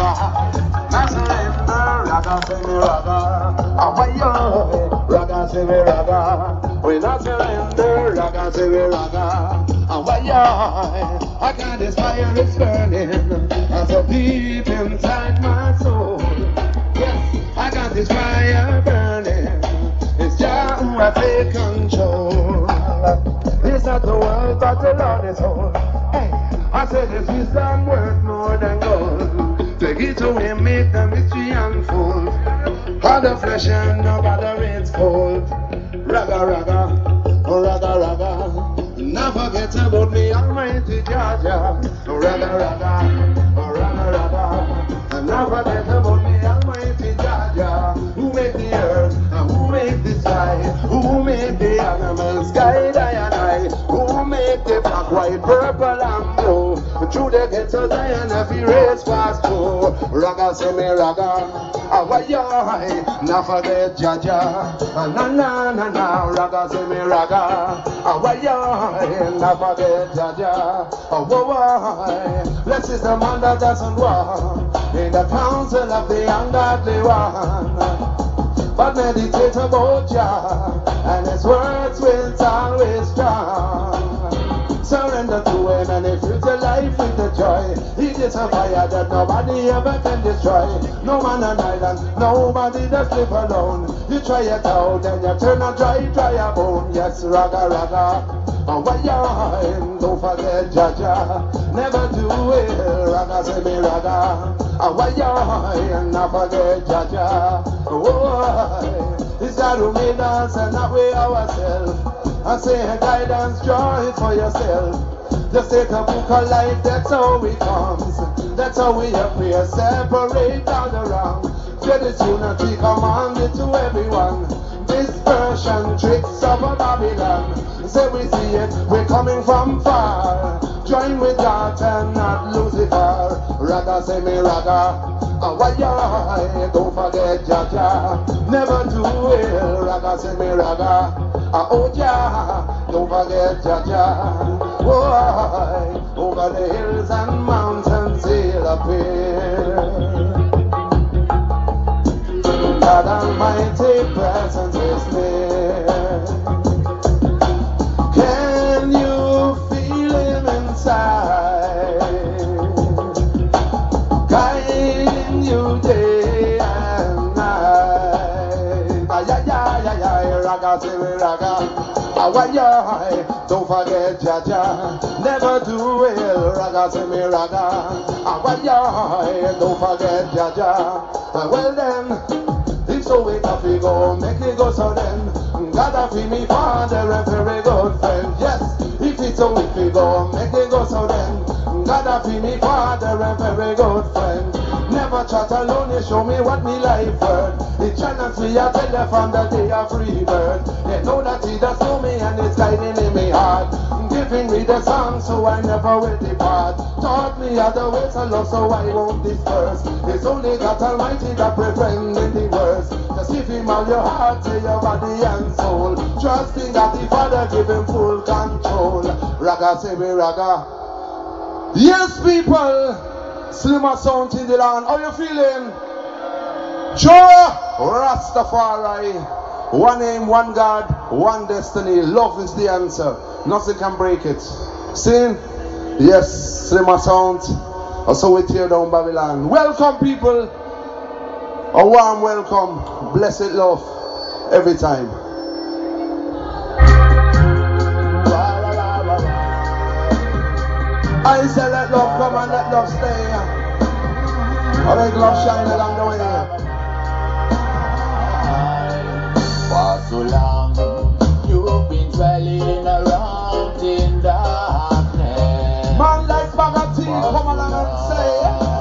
Not surrender, raga, say me raga. Awaya, raga, say me raga. We not surrender, raga, say me raga. Awaya, I got this fire, it's burning, and so deep inside my soul. Yes, I got this fire burning. It's Jah who I take control. It's not the world, but the Lord is whole. Hey, I said this wisdom worth more than gold. Take it away, make the mystery unfold. All the flesh and nobody rains cold. Raga, raga, oh raga, raga. Now forget about me, Almighty Jah Jah. Oh raga, raga, oh raga, raga. And now forget about me, Almighty Jah Jah. Who made the earth, and who made the sky? Who made the animals, guide I and I? Who made the black, white, purple and blue? Through the ghettos I and every race fast through. Raga, say me raga. Awaya, now forget Jah Jah. Na na na na, raga, say me raga. Awaya, now forget Jah Jah. Oh, whoa, blessed is the man that doesn't walk in the counsel of the ungodly one, but meditate about Jah, and his words will always strong. Surrender to him and he fills your life with the joy. He is a fire that nobody ever can destroy. No man on island, nobody does live alone. You try it out and you turn a dry a bone. Yes, raga, raga. Oh, don't forget Jah Jah. Never do it, raga, say me raga. Oh, not forget Jah Jah. Oh, it's God who made us and not we ourselves. I say guidance, draw it for yourself. Just take a book of life, that's how it comes. That's how we appear, separate all the wrong. Get this unity commanded to everyone. Dispersion, tricks of a Babylon. Say we see it, we're coming from far. Join with God and not Lucifer. Raga, say me raga. Awaya, don't forget Jah Jah. Never do it, raga, say me raga. Oh Jah, don't forget Jah Jah. Why, over the hills and mountains he'll appear. God Almighty presence is near. Can you feel him inside? Guiding you day and night. Raga, say me raga. Awaya, don't forget Jah Jah. Never do it, raga, say me raga. Awaya, don't forget Jah Jah. Well then, if so we can we go, make it go so then. Gotta be me father and very good friend. Yes, if it's so if we go, make it go so then. Gotta be me father and very good friend. Never chat alone, you show me what me life worth. The channels we are tell you from the day of free birth. They know that he does know me and it's guiding in me heart. Giving me the song so I never will depart. Taught me other ways of love so I won't disperse. It's only God Almighty that prevent in the worst. Just give him all your heart, to your body and soul. Trusting that the Father give him full control. Raga, say me raga. Yes, people. Slimmer sound in the land. How you feeling? Joe Rastafari. One name, one God, one destiny. Love is the answer. Nothing can break it. See? Yes, Slimmer sound. So we tear down Babylon. Welcome, people. A warm welcome. Blessed love. Every time. I say let love come and let love stay. I make love shine along the way. For so long you've been dwelling around in darkness. Man like Bagati, come along and say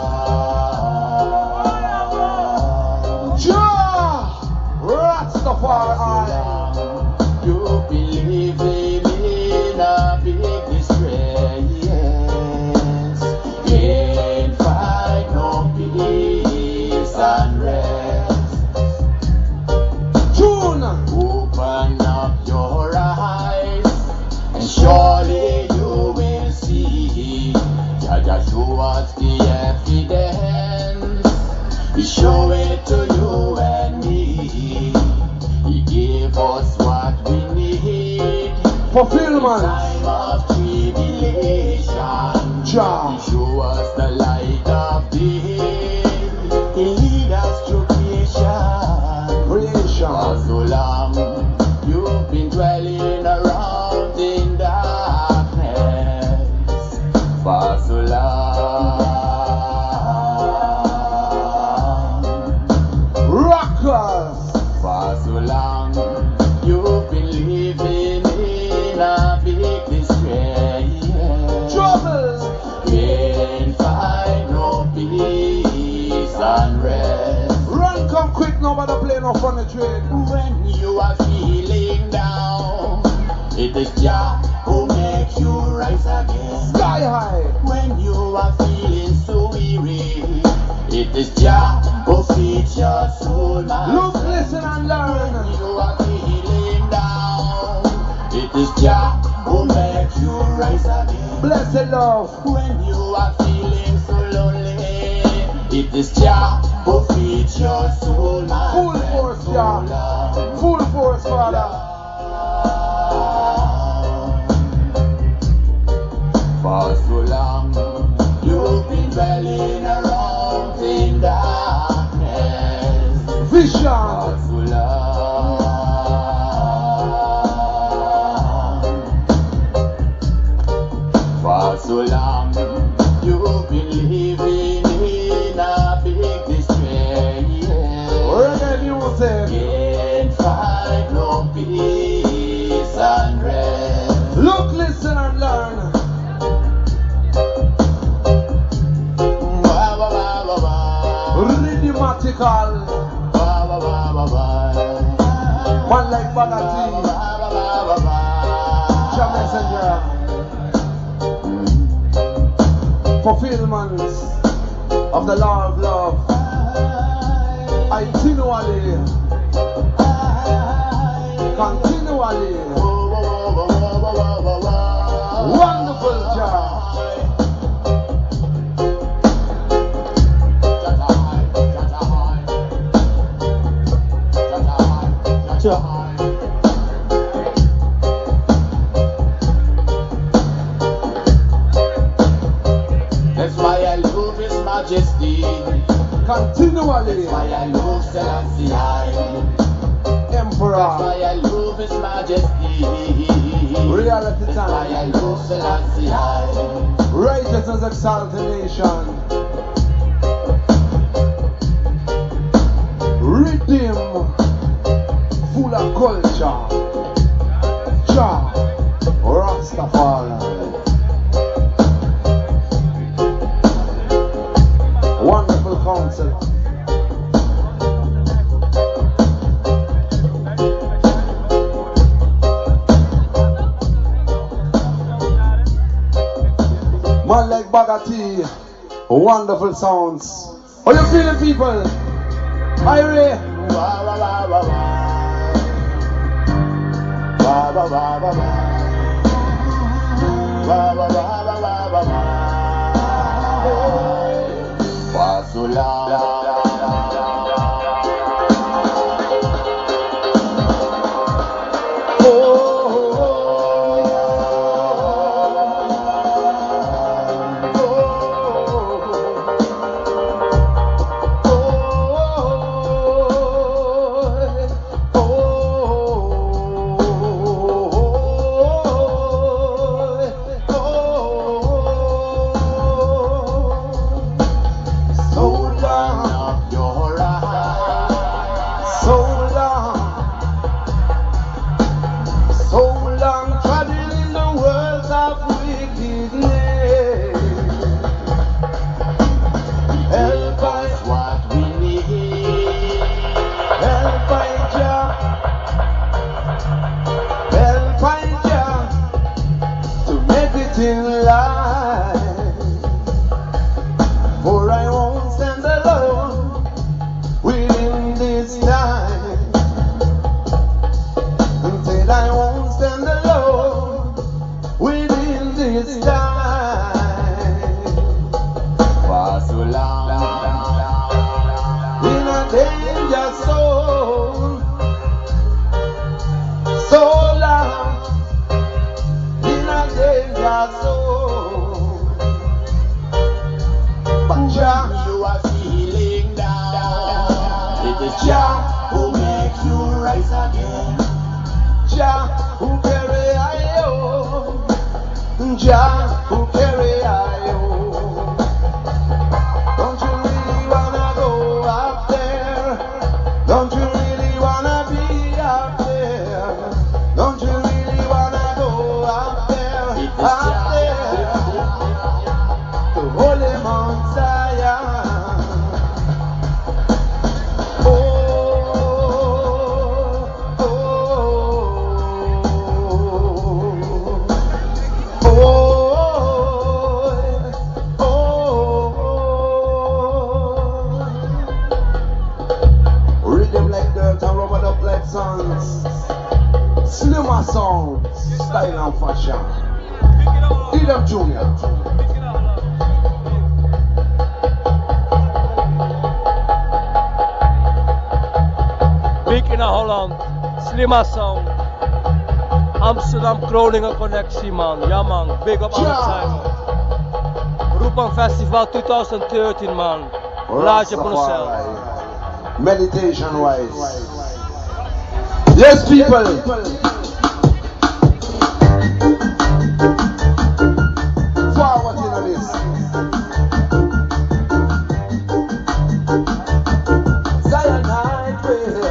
Jah Rastafari. You've been living in a big distress. Can't find no peace and rest. June, open up your eyes and surely you will see. Jah show us the evidence We show it to you and me. He gave us what we need. Fulfillment. Time of tribulation. Jah. He show us the light of day. He lead us through creation. For so long, you've been dwelling around in darkness. For so long. Rockers. For so long, you've been living in a big distress. Trouble. Can't find no peace and rest. Run, come quick, nobody play no funny trick. When you are feeling down, it is Jah who makes you rise again. Sky high. When you are feeling so weary, it is Jah who feeds your soul, man. Look, listen and learn. When you are feeling down, it is Jah who makes you rise again. Blessed love. When you are feeling so lonely, it is Jah who feeds your soul, man. Full force, Jah. Full force, Father. For so long, you've been dwelling around in darkness. Vision. For so long. For so long, you've been living in a big distress. Reggae music. Can't find no peace and rest. Look, listen and learn. Rhythmatical. One like Bagati. Jah Messenger. Fulfillment of the law of love. Continually. Continually. Wonderful Jah. That's why I love His Majesty. Continually. That's why I love Selassie. That's Emperor. why I love His Majesty. Reality That's why I time. love Selassie. Righteousness exaltation. Rhythm. Full of culture. Jah. Rastafari. Wonderful concept. Man like Bagati. Wonderful sounds. How you feeling, people? Irie. For so long. So long. original fashion. Edom Junior. Big in Holland, slimmer sound. Amsterdam Groningen connectie man, ja man, big up alle time. Roepang Festival 2013 man, laat je op onszelf. Meditation wise. Yes people. Forward in this. Zionite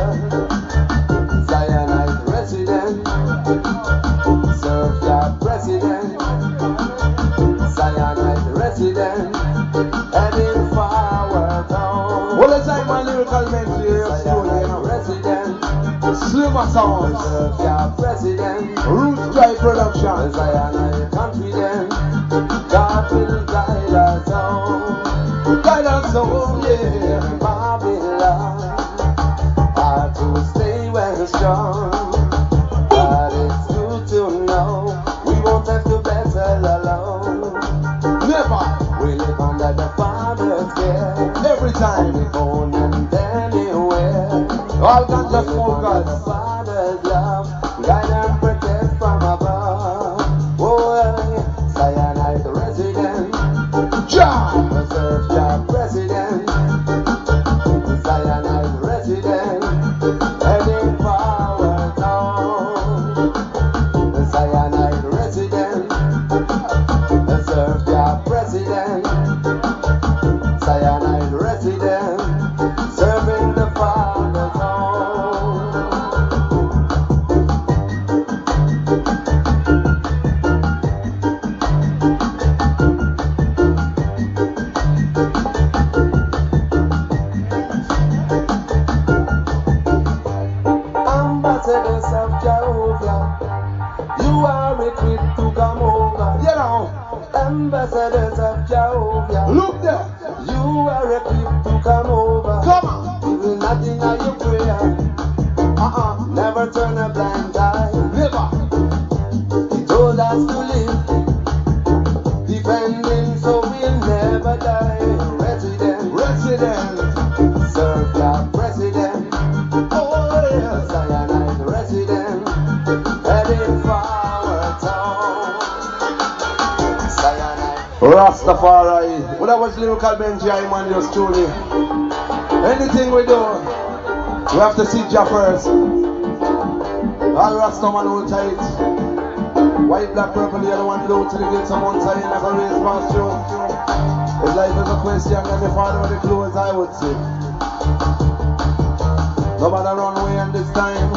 resident. Serve your president. Zionite resident. Heading forward down. All the time my lyrical mentee resident. Slimmer Sound. Serve your president. Roots Drive Production. Zionite confident. God will guide us home. Guide us home, yeah. Babylon. Hard to stay well strong. But it's good to know we won't have to battle alone. Never. We live under the Father's care. Every time. We phone and anywhere. All kinds of focus. The Father's love. Guide and protect from above. Oh, yeah. Cyanide resident. John. Serve your president. Cyanide resident. Heading forward now. Cyanide resident. Serve your president. Cyanide resident. Serving the Father's home. Ambassadors of Jehovah, you are equipped to come over. You know, ambassadors of Jehovah, look there. You are equipped to come over. Come on, even nothing on your prayer. Never turn a blind eye. Never. He told us to live, defending so we'll never die. Resident, serve your president. Oh yeah, Cyanide resident, heading forward town. Cyanide. Rastafari. Well, that was lyrical Benji, man, just truly. Anything we do, we have to see Jah first. All Rastaman hold tight. White, black, purple, the other one blue till the gates of one side like a race past through. If life is a question, every father with the clothes I would say. Nobody run away on this time.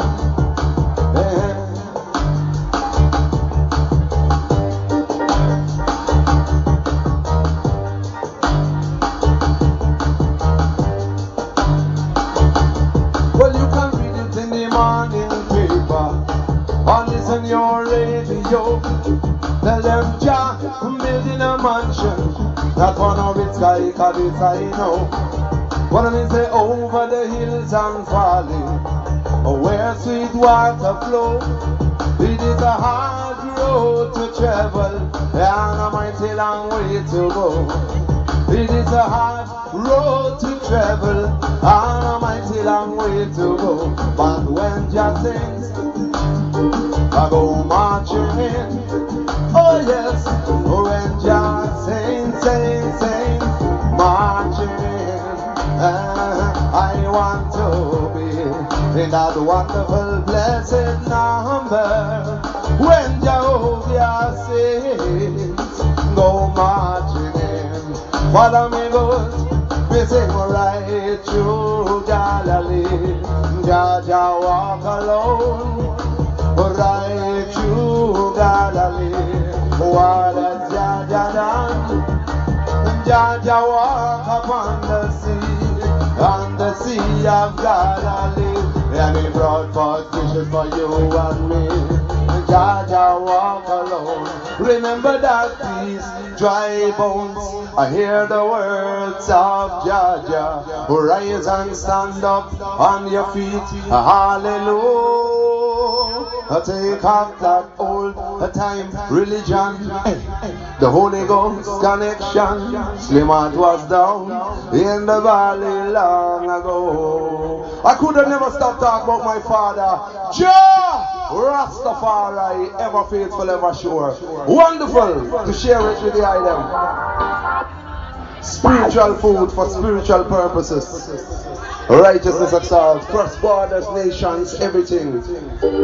Well, you can read it in the morning paper, or listen your radio. Tell them Jah building a mansion, not one of its guy, cause it's I know. What I say over the hills and valley, where sweet water flow. It is a hard road to travel, and a mighty long way to go. It is a hard road to travel, and a mighty long way to go. But when Jah sings, I go marching in. Oh yes, when Jah sings, marching in. I want to be in that wonderful blessed number. When Jehovah sings, go marching in. Follow me good, we sing right through Galilee. Jah walk alone, right through Galilee. What has Jah done? Jah walk upon the sea of Galilee. And he brought forth fishes for you and me. Jah walk alone. Remember that these dry bones, I hear the words of Jah. Rise and stand up on your feet. Hallelujah. I take off that old time religion. The Holy Ghost connection. Slim Heart was down in the valley long ago. I could have never stopped talking about my father. Jah Rastafari, ever faithful, ever sure. Wonderful to share it with the item. Spiritual food for spiritual purposes. Righteousness of salt, cross borders, nations, everything. I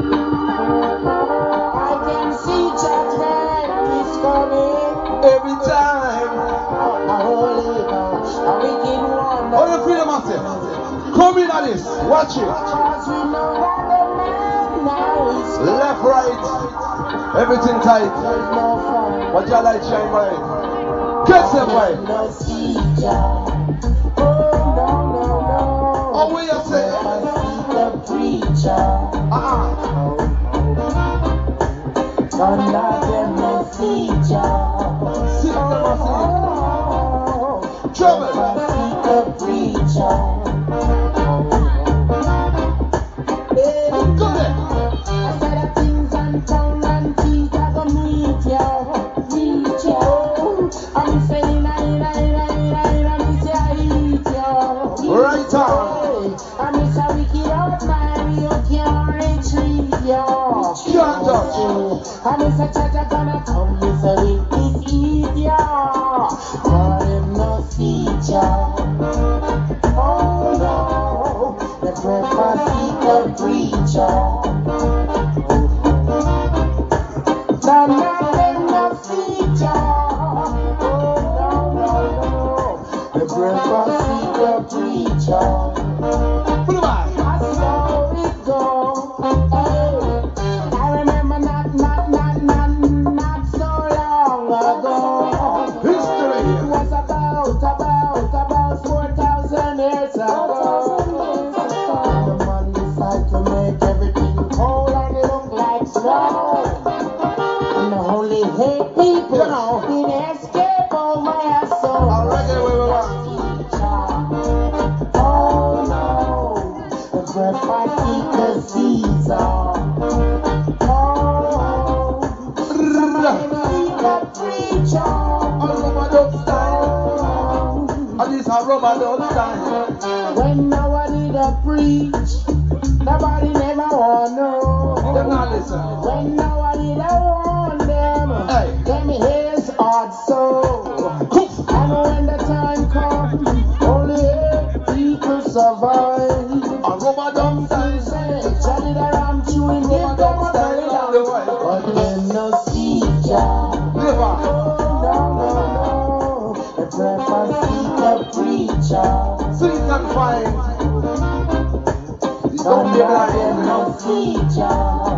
can see judgment is coming Every time. a holy ghost, a wicked one. How you feel, massive? Come in at this, watch it. Cause we know that the man now is Left, right, everything tight. there's no fun. What your light shine bright. Catch them right. No seeker. Oh no no no. Oh, what you say? I see the preacher. None of them no seeker. See them, massive. I Trouble. see the preacher. Go there. I said the things and tongue and teeth I go meet ya. I'm saying I miss ya eat ya. Right on. I miss a wicked old man, you can't retrieve ya. Can't touch. I miss a cha-cha gonna come, miss a with this eat ya. But him no feature. Oh no, the breakfast eat the preacher. None of them no feature. Oh no. The breakfast eat the preacher. Put it back. That's how it go. Hey, I remember not so long ago. History. It was about 4,000 years ago. The man decided to make everything cold and it look like snow. And the holy hate people in escape over my soul. All right, wait. Oh no, the breakfast eat the Caesar. Oh, somebody eat the preacher. A rubber duck style. And this a rubber duck style. When nobody to preach, nobody never want know. Them not listen. When nobody to warn them, Hey. them ears hard so. And when the time comes, only 8 people survive. A rubber duck style. Johnny the Ram chewing them Rubber duck style all the way. but them no see ya. Never. No. The breakfast eat the preacher. Sweet and fine. None Don't of be them blind. no see ya.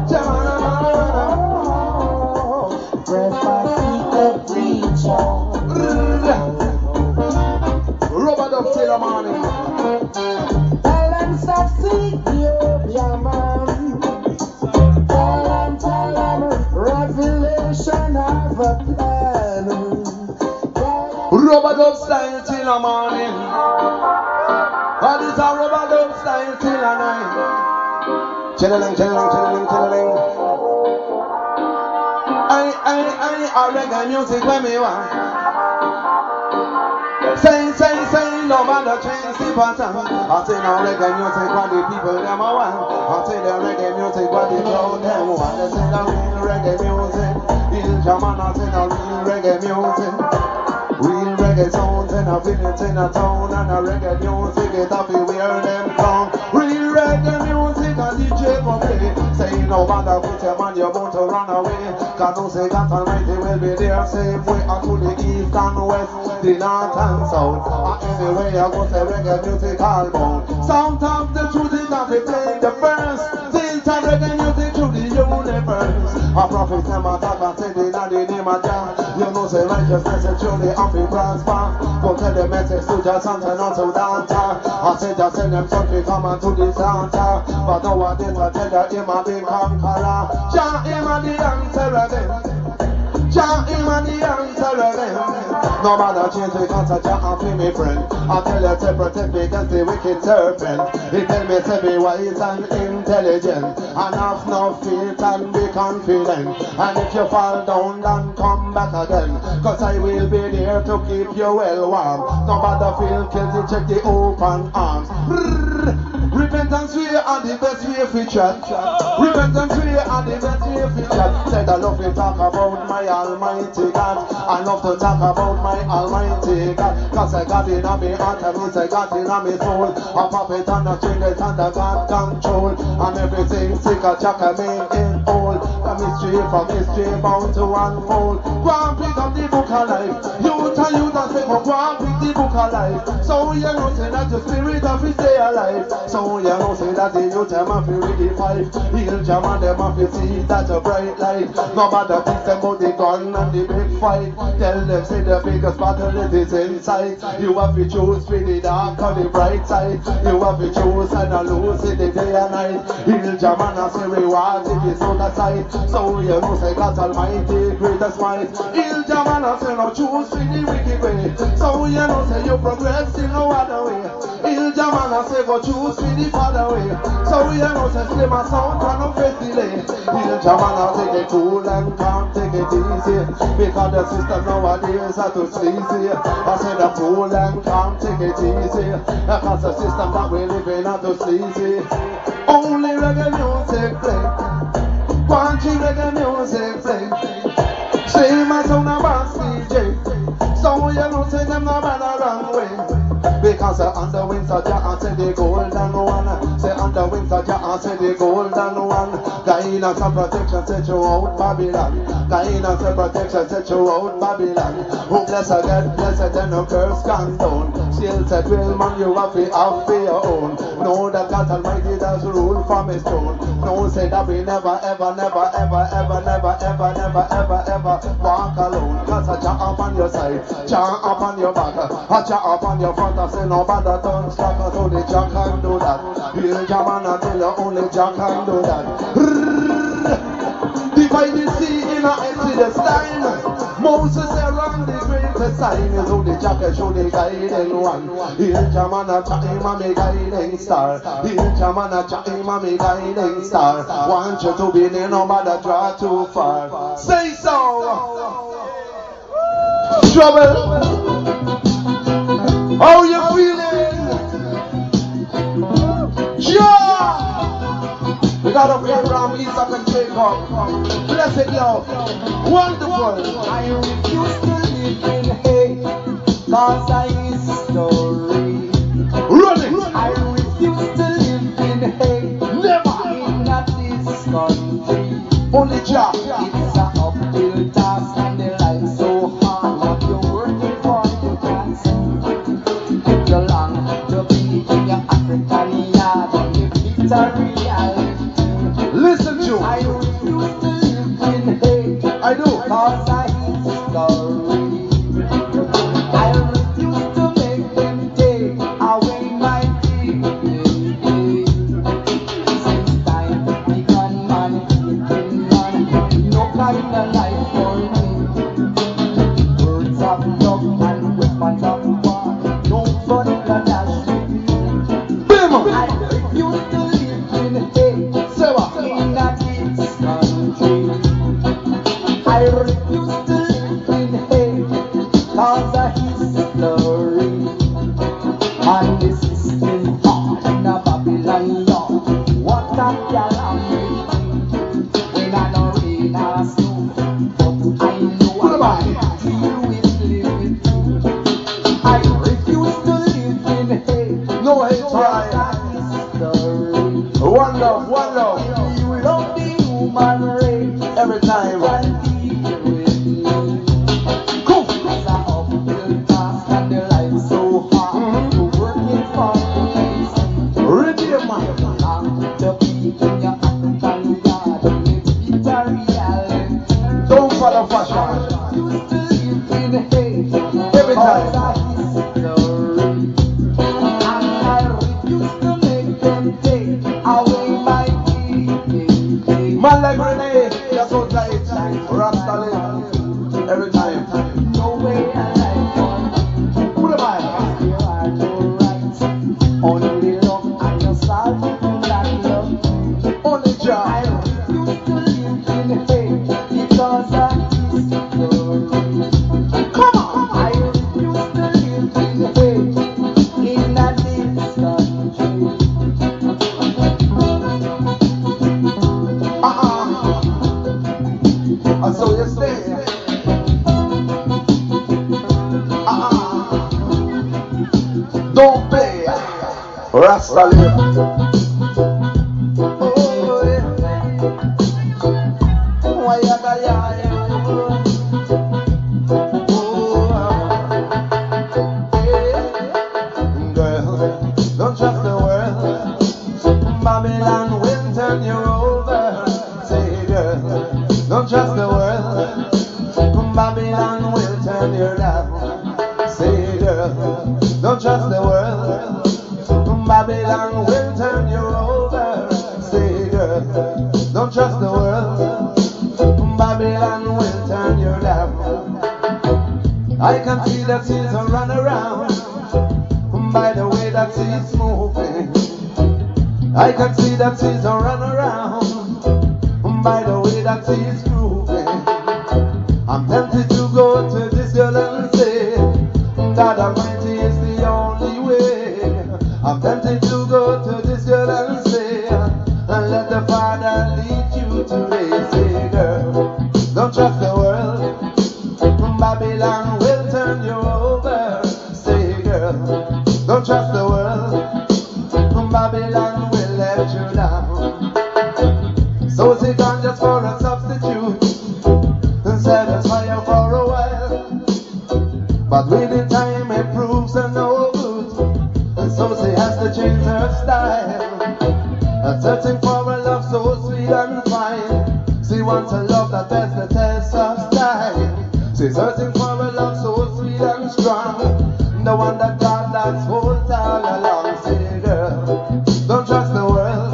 Breakfast eat the preacher. Rubber duck till the morning. Tell them stop seek you, yeah man. Tell them revelation of a plan. Rubber duck style till the morning. And it's a rubber duck style till the night. Chilling. I reggae music when me want. Say, no matter change the pattern. I say no reggae music what the people them a want. I say the reggae music what the crowd them want. They say the real reggae music. In German I say the real reggae music. Real reggae sounds in a village, in a town, and a reggae music it up where them come. Real reggae music a DJ go play. Say no matter put your man, you're bound to run away. Cause no say God Almighty will be there same way to the east and west, the north and south. Anyway I go say reggae music album. Sometimes the truth is that they play the first. Still time reggae music to the universe. A prophet them attack and say the name of Jah. You know say righteousness is truly happy prosper. Go tell the message to just something not to dance. I say just send them something come on to the Santa. But nowadays I tell you him a big conqueror. Jah him a the answer again. Jah him and the answer them. No matter change because I Jah and me friend. I tell you to protect me against the wicked serpent. He tell me to be wise and intelligent, and have no faith and be confident. And if you fall down, then come back again, cause I will be there to keep you well warm. No matter feel guilty, check the open arms. Repentance way are the best way for chat. Repentance way are the best way for chat. Said I love to talk about my Almighty God. I love to talk about my Almighty God, cause I got it on me heart and I got it on me soul. I pop it on the string, it's under God control. And everything sick a jack I make it whole. The mystery from history bound to unfold. Go and pick up the book of life. You tell you that say, go and pick the book of life. So you know say that your spirit of it stay alive. So you know say that the youth them have to read the fight. He'll jam and them have to see that a bright light. No matter teach them about the gun and the big fight. Tell them say the biggest battle is inside. You have to choose for the dark or the bright side. You have to choose and lose in the day and night. He'll jam and say reward if it's on the side. So you know say God Almighty greatest might. He'll jam and say no choose for the wicked way. So you know say you progress in no other way. He'll jam and say go choose for the Father way. So you know say slim and sound and no face delay. He'll jam and take it cool and calm, take it easy, because the system nowadays are too sleazy. I said the cool and calm, take it easy, because the system that we live in are too sleazy. Only reggae music play, country reggae music play. Same as on a bass DJ. So you know say them no bad wrong way. Because on the wings of Jah and say the golden one. Say on the wings of Jah and say the golden one. Guidance and protection set you out Babylon. Guidance and protection set you out Babylon. Who bless again, blessed and no curse can down. Still said will man you have to your own. Know that God Almighty does rule from his throne. No say that we never ever never ever ever never ever never ever ever walk alone. Cause a Jah up on your side, Jah up on your back, a Jah up on your front. I say no bother don't slack, cause only Jah can do that. He'll jam and I tell you only Jah can do that. Divide the sea in a Exodus time. Moses around the greatest sign is only Jah can show the guiding one. He'll jam and I chat him and me guiding star. He'll jam and I chat him and me guiding star. Want you to be near, no matter draw too far. Say so. Trouble. How you feeling? Yeah! We got up here from Isaac and Jacob. Blessed love. Wonderful. I refuse to live in hate, cause I history. Running. I refuse to live in hate. Never. In this country. Only Jah. It's a uphill task and the life so hard. What you're working for, you can't see. If you long to be in your African yard, and if it's a reality. Listen to. I refuse to live in hate. I do. Cause I history. I refuse to make them take away my dignity. Since time the gunman eating man, no kind of life for me. Words of love and weapons of war, no fun can dash with me. Bim. I refuse to live in hate. Sewa. In this country, I refuse to live in hate, cause I history. And the system hard in a Babylon yard. What a calamity. When I don't rain or snow, but I know I can deal with living. I refuse to live in hate, No hate, cause right? I history. One love, one love. You love the human race Every time. and deal with me. Cool. Cause I uphill task and the life so hard. To working for the Redeemer. and to be in your African yard. It's a reality. Don't follow fashion. Used to live in hate. Every time. Cause I history. And I refuse to make them take away my dignity. Don't play. Rasta live. Oh, yeah. Why ya da ya ya? Oh, yeah. Girl, don't trust the world. Babylon will turn you over. Say, girl, don't trust the world. Babylon will turn you down. Say, girl, don't trust the world. Babylon will turn you over. Say, girl, don't trust the world. Babylon will turn you down. I can see that seas are run around by the way that seas moving. I can see that seas are run around by the way that seas grooving. I'm tempted to go to this girl and say God Almighty is the only way. I'm tempted to go to this girl and say and let the Father lead you today. Say, girl, don't trust the world. Babylon will turn you over. Say, girl, don't trust the world. Babylon will let you down. So sit down just for a substitute and satisfy you for a while. But with the time it proves her no good, and so she has to change her style. Searching for a love so sweet and fine. She wants a love that bears the test of style. She's searching for a love so sweet and strong, the one that God has holds all along. Say, girl, don't trust the world.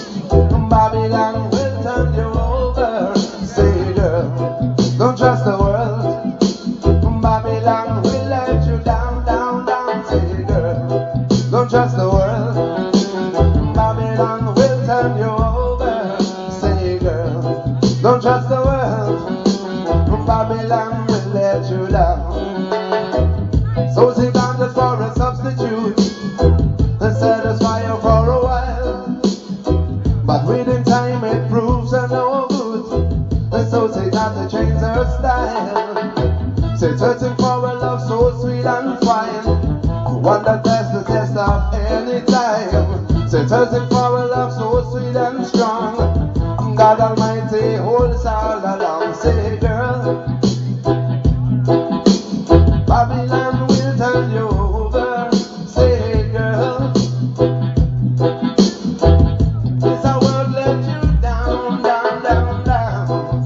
Babylon will turn you over. Say, girl, don't trust the world. Babylon will let you down, down, down. Say, girl, don't trust the world. Babylon will turn you over. Say, girl, don't trust the world. Babylon will let you down. So sit down just for a substitute and satisfy you for a while. But within time it proves her no good, and so she got to change her style. She's searching for a love so sweet and fine, one that bears the test of any time. She's searching for a love so sweet and strong, God Almighty holds all along. Say, girl, Babylon will turn you over. Say, girl, this a world let you down, down, down, down.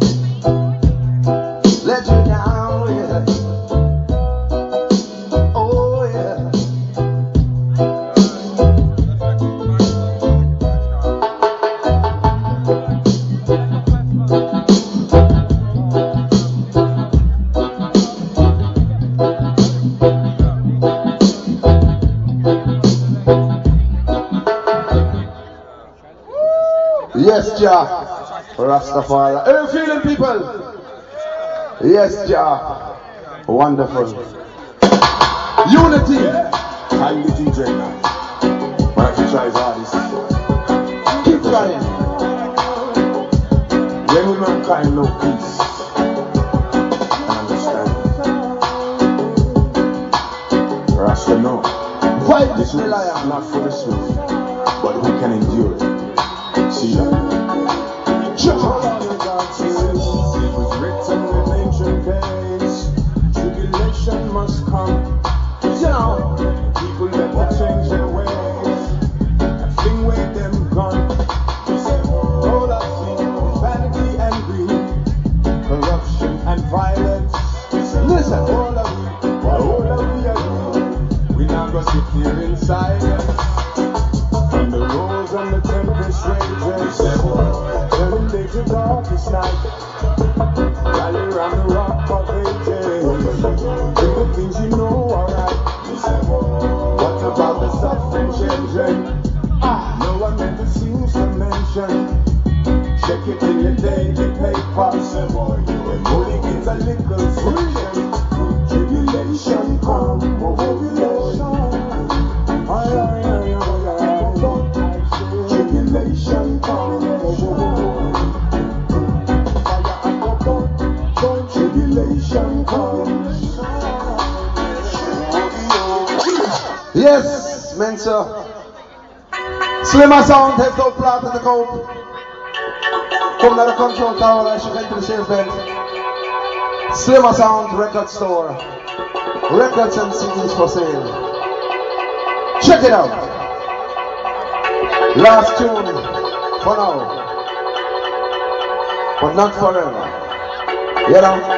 Let you down, yeah. Oh, yeah. Yes, Jah. Rastafari. How you feeling, people? Yes, Jah. Wonderful. Unity. I'm the DJ now. But I can try his hardest. Keep trying. When we mankind know peace and understanding, Rasta know Fight this the is lion. not for the swift, but who can endure it. See that? It was written in ancient days, tribulation must come. People never change their ways. That thing where them gone. All of sin, vanity and greed, corruption and violence. Listen. All of we agree. We now go sit here in silence. And the rose and the tempest rages. Turning day to darkest night. Rally round the rock of ages. Do the things you know are right. What about the suffering children? No one ever seems to mention. Check it in your daily paper. When money gives a little friction, tribulation come. Tribulation come. Tribulation comes. Yes, Mensa. Slimmer Sound, heads out flat at the cope. Come to the control tower, I should enter the sales bench. Slimmer Sound Record Store. Records and CDs for sale. Check it out. Last tune for now. But not forever. You know?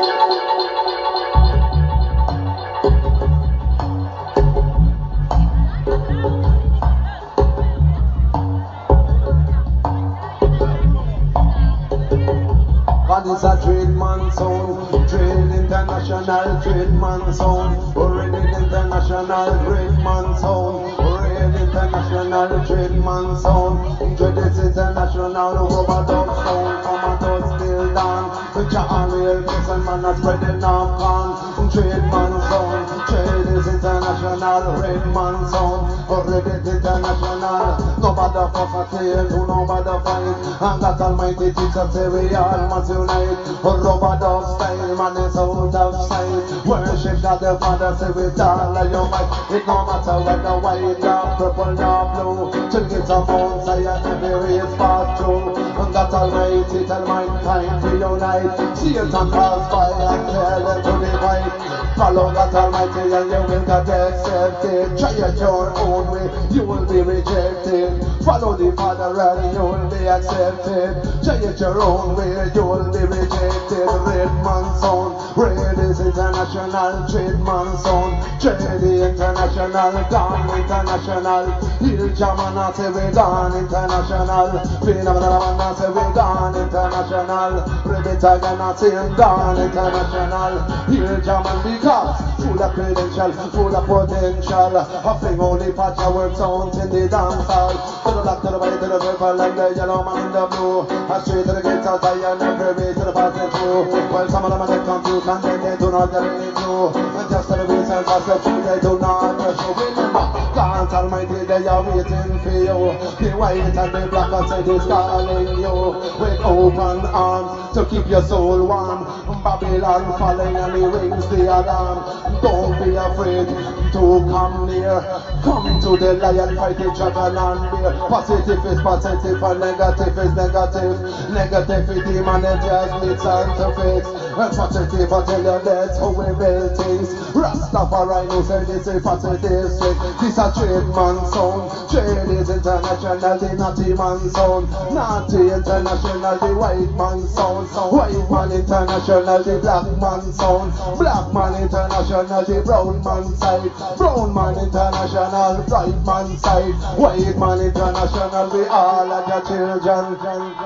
It's a trade man sound, trade international, trade man sound, already international, trade man sound, already international, trade man sound, trade is international, rubber dub sound, come and touch still down, the John real person man are spreading up on, trade man sound, trade is international, red man sound, already international, no matter fuck a tail, do no matter fight, and that almighty teacher say we all must unite. Rubber dub style, man is out of sight. Worship God the Father, say with all of your might. It no matter whether white, dark, purple, or blue. Till it's a Mount Zion, every race pass through. And that almighty tell mankind to unite. Satan pass by and tell them to divide. Follow that almighty and you will get accepted. Try it your own way, you will be rejected. Follow the Father and you will be accepted. Try it your own way, you will be rejected. Red man sound, red is international, trade man sound, trade international, gone international. Hill Jamana say we gone international, Phenomenal say we gone international, Rebecca Gana say gone international. Hill Jaman because full of credential, full of potential. A thing only patch our work sounds in the dance hall. To the left, to the right, to the purple and the yellow man in the blue. A straight to the gates of Zion, every way to the passing through. While some of them are confused and then they do not get any through. And just to the reason pass the truth, they do not show. Remember, God Almighty, they are waiting for you. The white and the black outside is calling you. With open arms to keep your soul warm. Babylon falling and he rings the alarm. Don't be afraid to come near. Come to the lion, fight each other and beer. Positive is positive and negative is negative. Negativity manages needs and to fix. And positive I tell you that's how we build things. Rastafari knows say this is positive stick. This a trade man sound. Trade is international, the naughty man sound. Naughty international, the white man sound. White man international, the black man sound. Black man international, the brown man side. Brown man international, bright man side. White man international, we all are your children.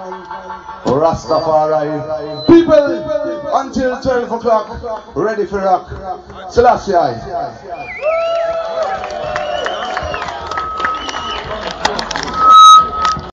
Rastafari. People, until 12 o'clock, ready for rock. Selassie.